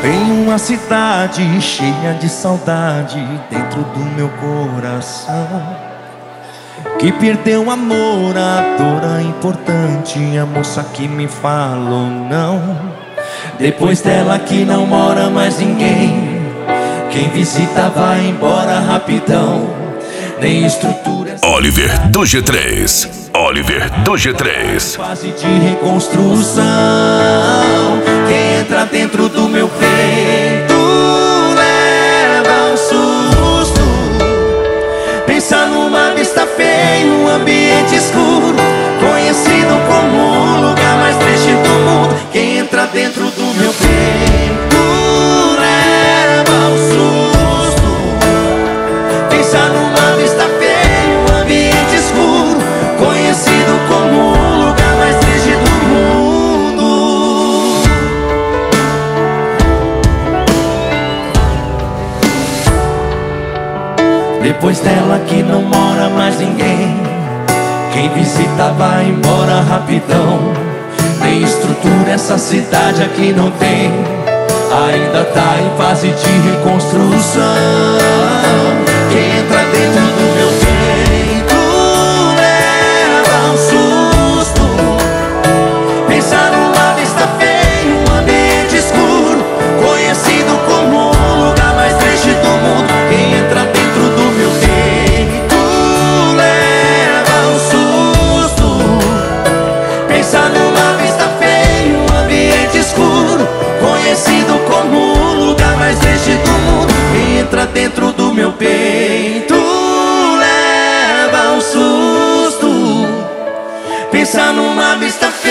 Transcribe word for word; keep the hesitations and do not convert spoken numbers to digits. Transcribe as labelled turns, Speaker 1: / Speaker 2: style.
Speaker 1: Tem uma cidade cheia de saudade dentro do meu coração, que perdeu o amor, a dor, a importante, a moça que me falou não. Depois dela que não mora mais ninguém, quem visita vai embora rapidão. Nem estrutura.
Speaker 2: Oliver do G três, Oliver do G três.
Speaker 1: Fase de reconstrução. Quem entra dentro do meu peito leva um susto. Pensa numa vista feia, um ambiente escuro, conhecido como o lugar mais triste do mundo. Quem entra dentro do meu peito leva um susto. Pensa numa vista feia, um ambiente escuro, conhecido como o lugar mais triste do mundo. Depois dela que não mora mais ninguém, quem visita vai embora rapidão. Nem estrutura essa cidade aqui não tem, ainda tá em fase de reconstrução. Quem entra dentro do meu peito leva um susto. Pensa numa vista feia, um ambiente escuro, conhecido como o lugar mais triste do mundo. Quem entra dentro do meu peito leva um susto. Pensa numa vista feia, um ambiente escuro, conhecido como o lugar mais triste do mundo. Quem entra dentro do meu peito leva um susto. Pensa numa vista feia.